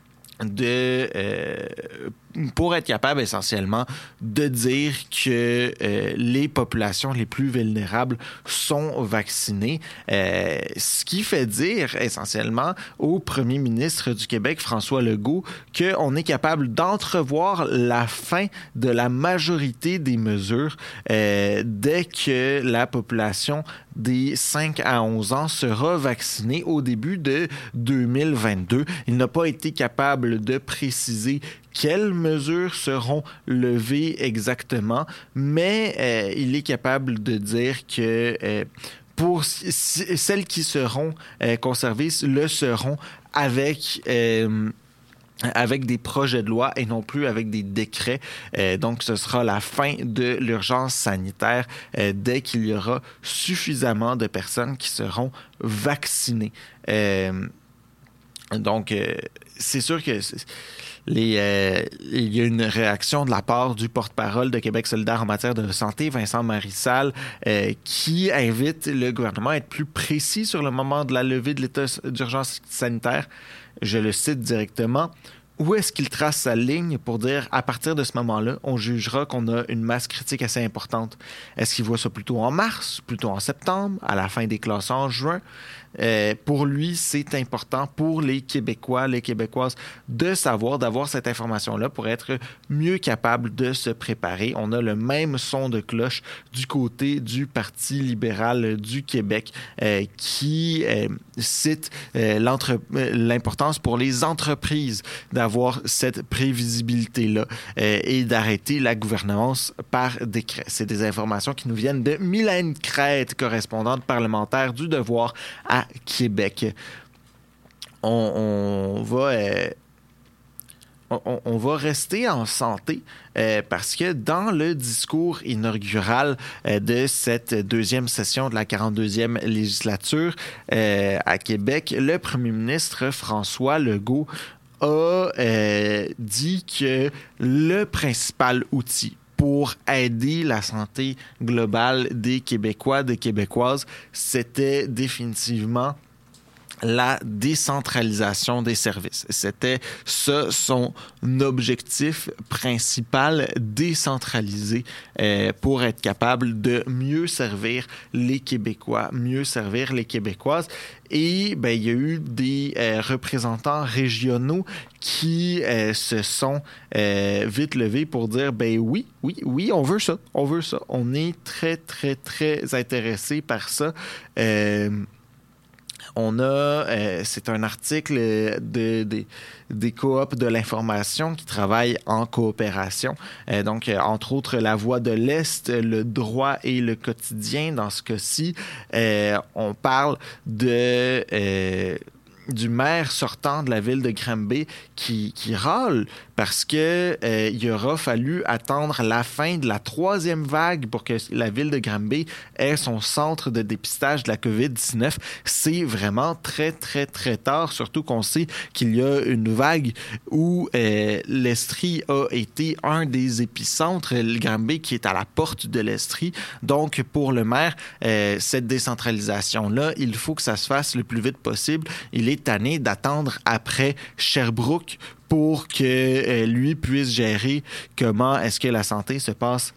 de euh, pour être capable essentiellement de dire que euh, les populations les plus vulnérables sont vaccinées, euh, ce qui fait dire essentiellement au premier ministre du Québec, François Legault, qu'on est capable d'entrevoir la fin de la majorité des mesures euh, dès que la population des cinq à onze ans sera vaccinée au début de deux mille vingt-deux. Il n'a pas été capable de préciser quelles mesures seront levées exactement, mais euh, il est capable de dire que euh, pour c- celles qui seront euh, conservées le seront avec... Euh, avec des projets de loi et non plus avec des décrets. Euh, donc, ce sera la fin de l'urgence sanitaire euh, dès qu'il y aura suffisamment de personnes qui seront vaccinées. Euh, donc, euh, c'est sûr que c'est, les, euh, il y a une réaction de la part du porte-parole de Québec solidaire en matière de santé, Vincent Marissal, euh, qui invite le gouvernement à être plus précis sur le moment de la levée de l'état d'urgence sanitaire. Je le cite directement. Où est-ce qu'il trace sa ligne pour dire, à partir de ce moment-là, on jugera qu'on a une masse critique assez importante? Est-ce qu'il voit ça plutôt en mars, plutôt en septembre, à la fin des classes en juin? Euh, pour lui, c'est important pour les Québécois, les Québécoises, de savoir, d'avoir cette information-là pour être mieux capable de se préparer. On a le même son de cloche du côté du Parti libéral du Québec euh, qui euh, cite euh, l'entre... l'importance pour les entreprises d'avoir cette prévisibilité-là euh, et d'arrêter la gouvernance par décret. C'est des informations qui nous viennent de Mylène Crête, correspondante parlementaire du Devoir à Québec. On, on va... Euh, on, on va rester en santé euh, parce que dans le discours inaugural euh, de cette deuxième session de la quarante-deuxième législature euh, à Québec, le premier ministre François Legault a euh, dit que le principal outil pour aider la santé globale des Québécois, des Québécoises, c'était définitivement la décentralisation des services. C'était ça son objectif principal, décentraliser euh, pour être capable de mieux servir les Québécois, mieux servir les Québécoises. Et ben, il y a eu des euh, représentants régionaux qui euh, se sont euh, vite levés pour dire ben oui, oui, oui, on veut ça, on veut ça. On est très, très, très intéressés par ça. Euh, On a, euh, c'est un article de, de, des coops de l'information qui travaillent en coopération. Euh, donc, euh, entre autres, La Voix de l'Est, Le Droit et le Quotidien. Dans ce cas-ci, euh, on parle de... Euh, du maire sortant de la ville de Granby qui, qui râle parce que euh, il aura fallu attendre la fin de la troisième vague pour que la ville de Granby ait son centre de dépistage de la covid dix-neuf. C'est vraiment très, très, très tard, surtout qu'on sait qu'il y a une vague où euh, l'Estrie a été un des épicentres, le Granby qui est à la porte de l'Estrie. Donc, pour le maire, euh, cette décentralisation-là, il faut que ça se fasse le plus vite possible. Il est tanné d'attendre après Sherbrooke pour que euh, lui puisse gérer comment est-ce que la santé se passe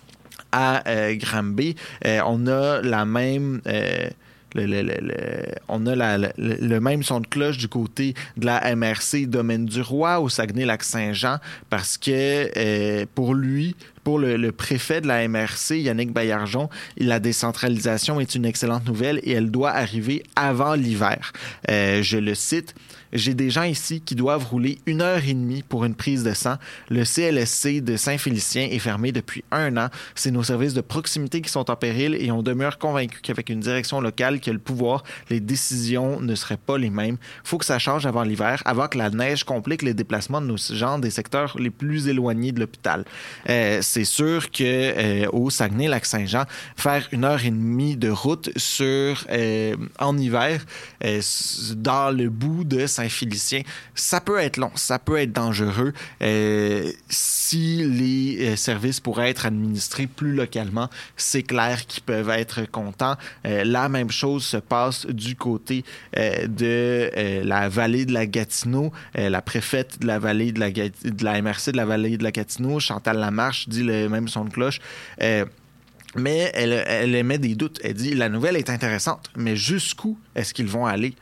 à euh, Granby. Euh, on a la même... Euh, Le, le, le, le, on a la, le, le même son de cloche du côté de la M R C Domaine du Roi au Saguenay-Lac-Saint-Jean parce que euh, pour lui, pour le, le préfet de la M R C, Yannick Baillargeon, la décentralisation est une excellente nouvelle et elle doit arriver avant l'hiver. Euh, je le cite. J'ai des gens ici qui doivent rouler une heure et demie pour une prise de sang. Le C L S C de Saint-Félicien est fermé depuis un an. C'est nos services de proximité qui sont en péril et on demeure convaincus qu'avec une direction locale qui a le pouvoir, les décisions ne seraient pas les mêmes. Il faut que ça change avant l'hiver, avant que la neige complique les déplacements de nos gens des secteurs les plus éloignés de l'hôpital. Euh, c'est sûr que euh, au Saguenay-Lac-Saint-Jean, faire une heure et demie de route sur euh, en hiver euh, dans le bout de Saint-Félicien, ça peut être long, ça peut être dangereux. Euh, si les euh, services pourraient être administrés plus localement, c'est clair qu'ils peuvent être contents. Euh, la même chose se passe du côté euh, de euh, la vallée de la Gatineau. Euh, la préfète de la vallée de la, de la M R C de la vallée de la Gatineau, Chantal Lamarche, dit le même son de cloche. Euh, mais elle, elle émet des doutes. Elle dit, la nouvelle est intéressante, mais jusqu'où est-ce qu'ils vont aller?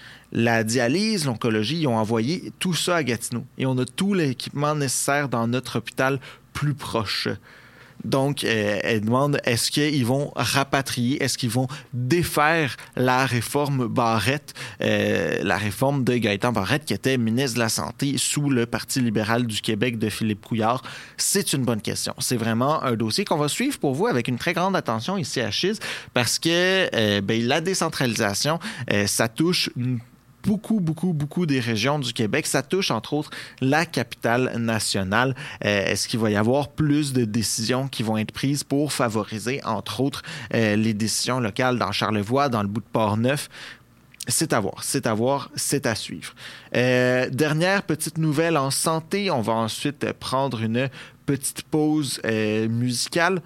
La dialyse, l'oncologie, ils ont envoyé tout ça à Gatineau. Et on a tout l'équipement nécessaire dans notre hôpital plus proche. Donc, euh, elle demande, est-ce qu'ils vont rapatrier, est-ce qu'ils vont défaire la réforme Barrette, euh, la réforme de Gaétan Barrette, qui était ministre de la Santé sous le Parti libéral du Québec de Philippe Couillard? C'est une bonne question. C'est vraiment un dossier qu'on va suivre pour vous avec une très grande attention ici à Chiz, parce que euh, ben, la décentralisation, euh, ça touche une beaucoup, beaucoup, beaucoup des régions du Québec. Ça touche, entre autres, la capitale nationale. Euh, est-ce qu'il va y avoir plus de décisions qui vont être prises pour favoriser, entre autres, euh, les décisions locales dans Charlevoix, dans le bout de Port-Neuf? C'est à voir, c'est à voir, c'est à suivre. Euh, dernière petite nouvelle en santé. On va ensuite prendre une petite pause euh, musicale.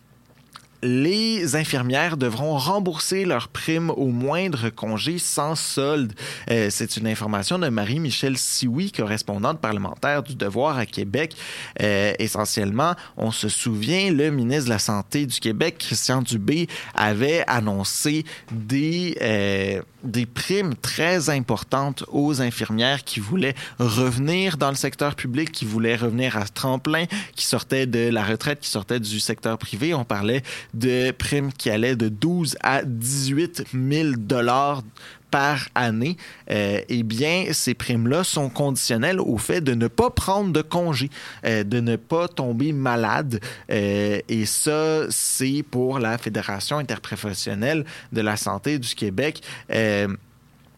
Les infirmières devront rembourser leurs primes au moindre congé sans solde. Euh, c'est une information de Marie-Michelle Sioui, correspondante parlementaire du Devoir à Québec. Euh, essentiellement, on se souvient, le ministre de la Santé du Québec, Christian Dubé, avait annoncé des, euh, des primes très importantes aux infirmières qui voulaient revenir dans le secteur public, qui voulaient revenir à tremplin, qui sortaient de la retraite, qui sortaient du secteur privé. On parlait de primes qui allaient de douze à dix-huit mille dollars par année. Euh, eh bien, ces primes-là sont conditionnelles au fait de ne pas prendre de congé, euh, de ne pas tomber malade. Euh, et ça, c'est pour la Fédération interprofessionnelle de la santé du Québec. Euh,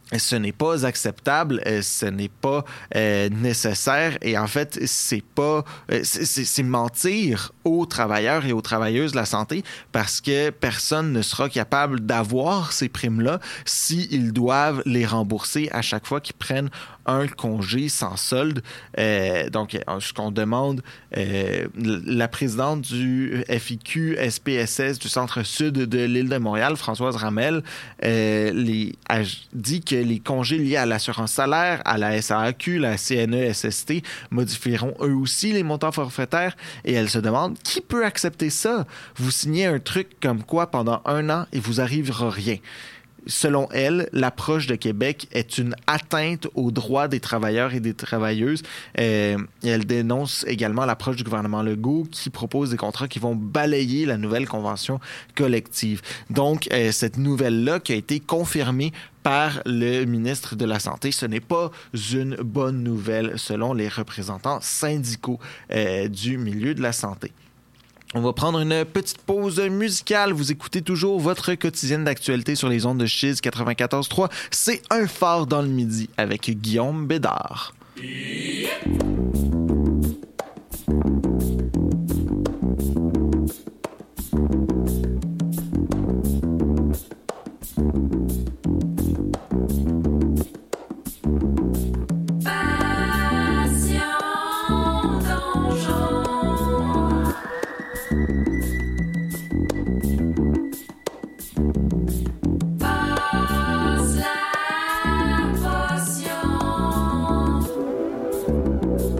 ce n'est pas acceptable, ce n'est pas euh, nécessaire et en fait, c'est pas c'est, c'est mentir aux travailleurs et aux travailleuses de la santé parce que personne ne sera capable d'avoir ces primes-là s'ils doivent les rembourser à chaque fois qu'ils prennent un congé sans solde. Euh, donc, ce qu'on demande, euh, la présidente du F I Q S P S S du Centre-Sud de l'île de Montréal, Françoise Ramel, euh, les, a dit que les congés liés à l'assurance salaire, à la S A A Q, la C N E S S T modifieront eux aussi les montants forfaitaires et elle se demande qui peut accepter ça? Vous signez un truc comme quoi pendant un an et vous arrivera rien. Selon elle, l'approche de Québec est une atteinte aux droits des travailleurs et des travailleuses. Euh, et elle dénonce également l'approche du gouvernement Legault qui propose des contrats qui vont balayer la nouvelle convention collective. Donc, euh, cette nouvelle-là qui a été confirmée par le ministre de la Santé, ce n'est pas une bonne nouvelle selon les représentants syndicaux euh, du milieu de la santé. On va prendre une petite pause musicale. Vous écoutez toujours votre quotidienne d'actualité sur les ondes de Chiz quatre-vingt-quatorze trois. C'est Un phare dans le midi avec Guillaume Bédard. Yep. Passe la potion.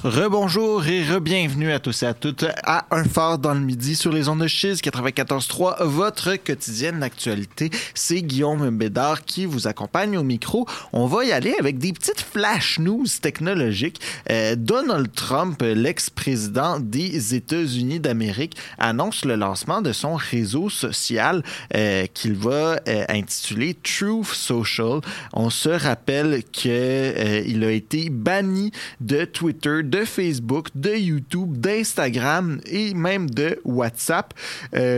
Rebonjour et re-bienvenue à tous et à toutes à Un Phare dans le Midi sur les ondes de Chiz quatre-vingt-quatorze trois, votre quotidienne d'actualité. C'est Guillaume Bédard qui vous accompagne au micro. On va y aller avec des petites flash news technologiques. Euh, Donald Trump, l'ex-président des États-Unis d'Amérique, annonce le lancement de son réseau social euh, qu'il va euh, intituler Truth Social. On se rappelle qu'il euh, a été banni de Twitter, de Facebook, de YouTube, d'Instagram et même de WhatsApp. Euh,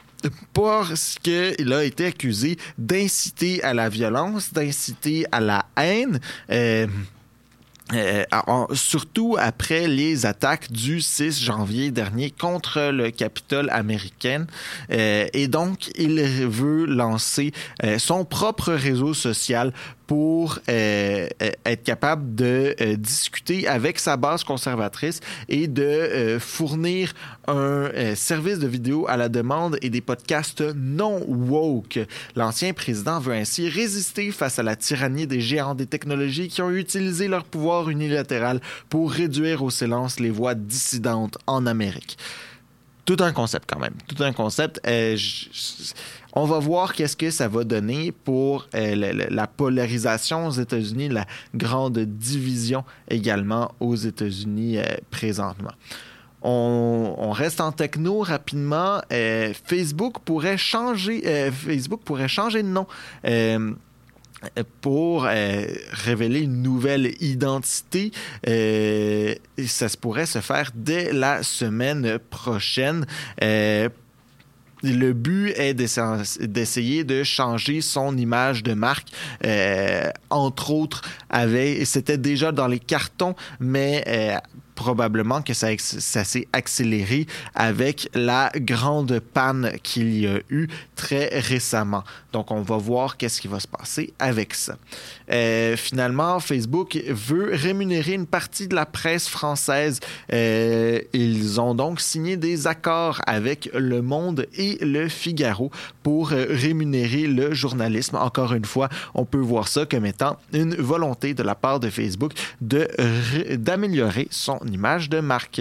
parce qu'il a été accusé d'inciter à la violence, d'inciter à la haine. Euh, Euh, en, surtout après les attaques du six janvier dernier contre le Capitole américain. Euh, et donc, il veut lancer euh, son propre réseau social pour euh, être capable de euh, discuter avec sa base conservatrice et de euh, fournir un euh, service de vidéo à la demande et des podcasts non woke. L'ancien président veut ainsi résister face à la tyrannie des géants des technologies qui ont utilisé leur pouvoir unilatéral pour réduire au silence les voix dissidentes en Amérique. Tout un concept quand même, tout un concept. Euh, j- j- on va voir qu'est-ce que ça va donner pour euh, la, la polarisation aux États-Unis, la grande division également aux États-Unis euh, présentement. On, on reste en techno rapidement. Euh, Facebook pourrait changer, euh, Facebook pourrait changer de nom. Euh, pour euh, révéler une nouvelle identité. Euh, et ça se pourrait se faire dès la semaine prochaine. Euh, Le but est d'essayer de changer son image de marque, euh, entre autres, avec, c'était déjà dans les cartons, mais euh, probablement que ça, ça s'est accéléré avec la grande panne qu'il y a eu très récemment. Donc, on va voir qu'est-ce qui va se passer avec ça. Euh, finalement, Facebook veut rémunérer une partie de la presse française. Euh, ils ont donc signé des accords avec Le Monde et Le Figaro pour rémunérer le journalisme. Encore une fois, on peut voir ça comme étant une volonté de la part de Facebook de, d'améliorer son image de marque.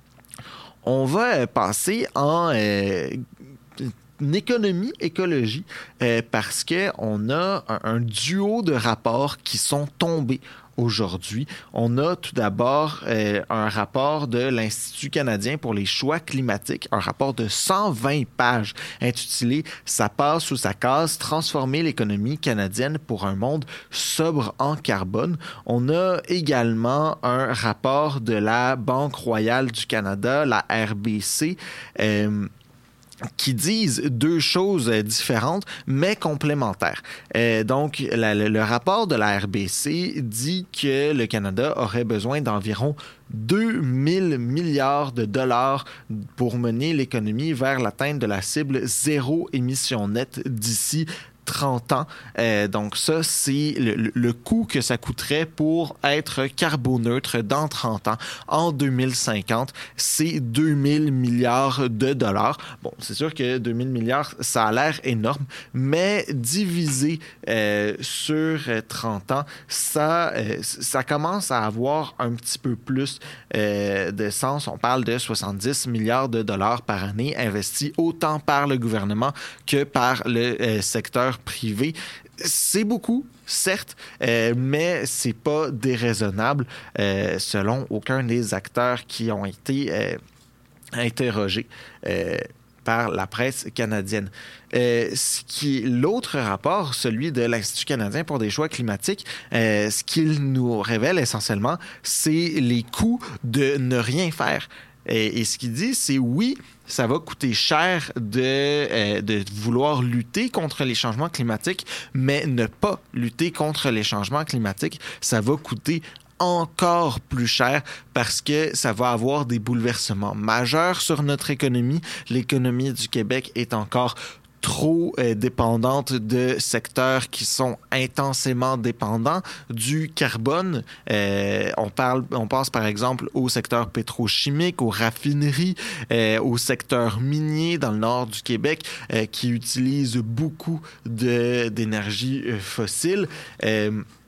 On va passer en euh, une économie écologie euh, parce qu'on a un, un duo de rapports qui sont tombés aujourd'hui. On a tout d'abord euh, un rapport de l'Institut canadien pour les choix climatiques, un rapport de cent vingt pages intitulé « Ça passe ou ça casse, transformer l'économie canadienne pour un monde sobre en carbone ». On a également un rapport de la Banque royale du Canada, la R B C, euh, qui disent deux choses différentes, mais complémentaires. Euh, donc, la, le, le rapport de la R B C dit que le Canada aurait besoin d'environ deux mille milliards de dollars pour mener l'économie vers l'atteinte de la cible zéro émission nette d'ici trente ans. Euh, donc ça, c'est le, le coût que ça coûterait pour être carboneutre dans trente ans. En deux mille cinquante, c'est deux mille milliards de dollars. Bon, c'est sûr que deux mille milliards, ça a l'air énorme, mais divisé euh, sur trente ans, ça, euh, ça commence à avoir un petit peu plus euh, de sens. On parle de soixante-dix milliards de dollars par année investis autant par le gouvernement que par le euh, secteur privé. C'est beaucoup, certes, euh, mais c'est pas déraisonnable euh, selon aucun des acteurs qui ont été euh, interrogés euh, par la presse canadienne. Euh, ce qui est l'autre rapport, celui de l'Institut canadien pour des choix climatiques, euh, ce qu'il nous révèle essentiellement, c'est les coûts de ne rien faire. Et, et ce qu'il dit, c'est oui, ça va coûter cher de, euh, de vouloir lutter contre les changements climatiques, mais ne pas lutter contre les changements climatiques, ça va coûter encore plus cher parce que ça va avoir des bouleversements majeurs sur notre économie. L'économie du Québec est encore trop euh, dépendante de secteurs qui sont intensément dépendants du carbone. Euh, on parle, on pense par exemple au secteur pétrochimique, aux raffineries, euh, au secteur minier dans le nord du Québec euh, qui utilise beaucoup de, d'énergie euh, fossile. Euh,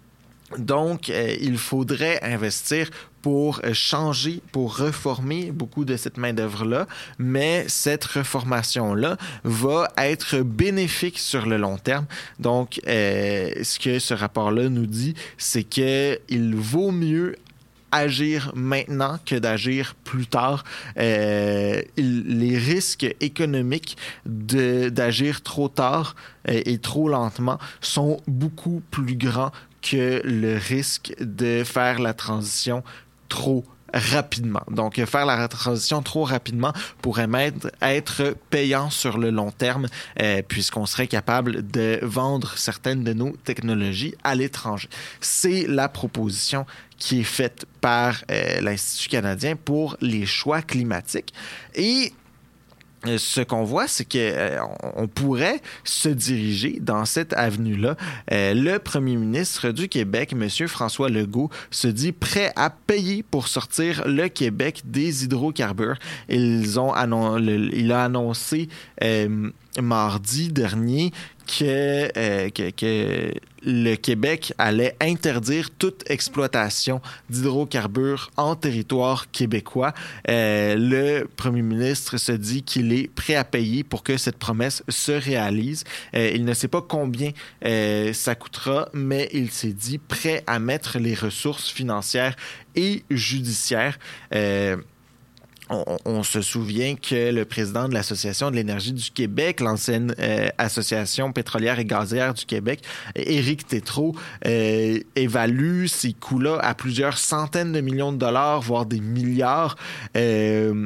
Donc, euh, il faudrait investir pour changer, pour reformer beaucoup de cette main-d'œuvre-là, mais cette reformation-là va être bénéfique sur le long terme. Donc, euh, ce que ce rapport-là nous dit, c'est qu'il vaut mieux agir maintenant que d'agir plus tard. Euh, il, les risques économiques de, d'agir trop tard euh, et trop lentement sont beaucoup plus grands que le risque de faire la transition trop rapidement. Donc, faire la transition trop rapidement pourrait être, être payant sur le long terme, euh, puisqu'on serait capable de vendre certaines de nos technologies à l'étranger. C'est la proposition qui est faite par euh, l'Institut canadien pour les choix climatiques. Et ce qu'on voit, c'est qu'on euh, pourrait se diriger dans cette avenue-là. Euh, le premier ministre du Québec, M. François Legault, se dit prêt à payer pour sortir le Québec des hydrocarbures. Ils ont annon- le, il a annoncé euh, mardi dernier que, euh, que, que le Québec allait interdire toute exploitation d'hydrocarbures en territoire québécois. Euh, le premier ministre se dit qu'il est prêt à payer pour que cette promesse se réalise. Euh, il ne sait pas combien euh, ça coûtera, mais il s'est dit prêt à mettre les ressources financières et judiciaires. Euh, On, on se souvient que le président de l'Association de l'énergie du Québec, l'ancienne euh, Association pétrolière et gazière du Québec, Éric Tétrault, euh, évalue ces coûts-là à plusieurs centaines de millions de dollars, voire des milliards. Euh,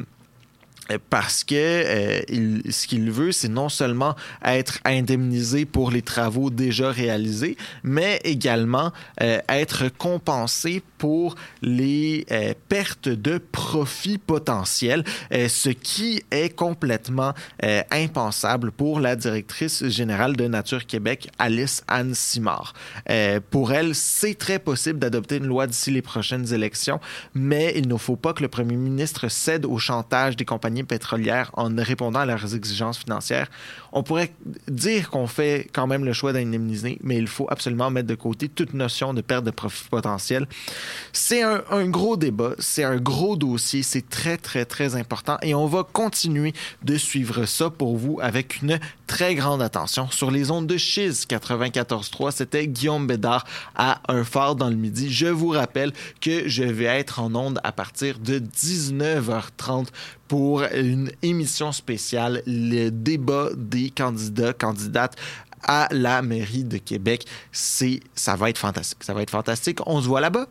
Parce que euh, il, ce qu'il veut, c'est non seulement être indemnisé pour les travaux déjà réalisés, mais également euh, être compensé pour les euh, pertes de profits potentiels, euh, ce qui est complètement euh, impensable pour la directrice générale de Nature Québec, Alice Anne Simard. Euh, pour elle, c'est très possible d'adopter une loi d'ici les prochaines élections, mais il ne faut pas que le premier ministre cède au chantage des compagnies pétrolières en répondant à leurs exigences financières. On pourrait dire qu'on fait quand même le choix d'indemniser, mais il faut absolument mettre de côté toute notion de perte de profit potentiel. C'est un, un gros débat, c'est un gros dossier, c'est très, très, très important et on va continuer de suivre ça pour vous avec une très grande attention. Sur les ondes de Chiz quatre-vingt-quatorze trois, c'était Guillaume Bédard à Un phare dans le midi. Je vous rappelle que je vais être en ondes à partir de dix-neuf heures trente pour une émission spéciale, le débat des candidats, candidates à la mairie de Québec. C'est, ça va être fantastique. Ça va être fantastique. On se voit là-bas.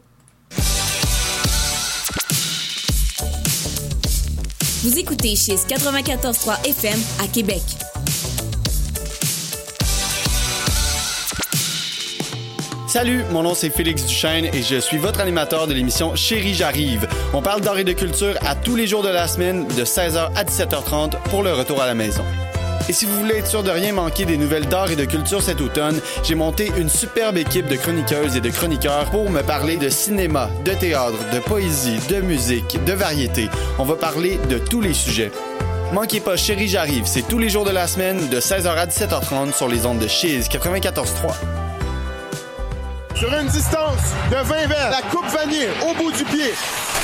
Vous écoutez Chiz quatre-vingt-quatorze trois F M à Québec. Salut, mon nom c'est Félix Duchesne et je suis votre animateur de l'émission Chérie j'arrive. On parle d'art et de culture à tous les jours de la semaine de seize heures à dix-sept heures trente pour le retour à la maison. Et si vous voulez être sûr de rien manquer des nouvelles d'art et de culture cet automne, j'ai monté une superbe équipe de chroniqueuses et de chroniqueurs pour me parler de cinéma, de théâtre, de poésie, de musique, de variété. On va parler de tous les sujets. Manquez pas Chérie j'arrive, c'est tous les jours de la semaine de seize heures à dix-sept heures trente sur les ondes de Chiz quatre-vingt-quatorze trois. Sur une distance de vingt verres, la coupe vanille au bout du pied.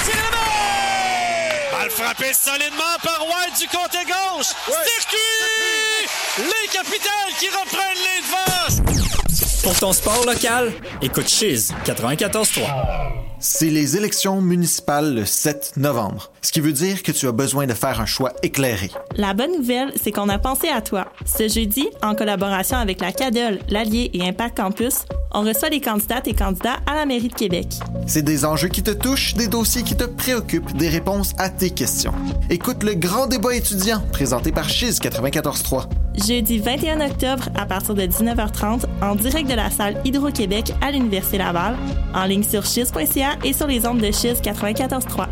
Balle frappée solidement par White du côté gauche. Ouais. Circuit! Les capitales qui reprennent les devants. Pour ton sport local, écoute Chiz quatre-vingt-quatorze trois. C'est les élections municipales le sept novembre, ce qui veut dire que tu as besoin de faire un choix éclairé. La bonne nouvelle, c'est qu'on a pensé à toi. Ce jeudi, en collaboration avec la C A D E L, l'Allier et Impact Campus, on reçoit des candidates et candidats à la mairie de Québec. C'est des enjeux qui te touchent, des dossiers qui te préoccupent, des réponses à tes questions. Écoute le grand débat étudiant, présenté par Chiz quatre-vingt-quatorze trois. Jeudi vingt et un octobre, à partir de dix-neuf heures trente, en direct de la salle Hydro-Québec à l'Université Laval, en ligne sur chiz point c a et sur les ondes de Chiz quatre-vingt-quatorze trois.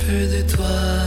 feu d'étoiles.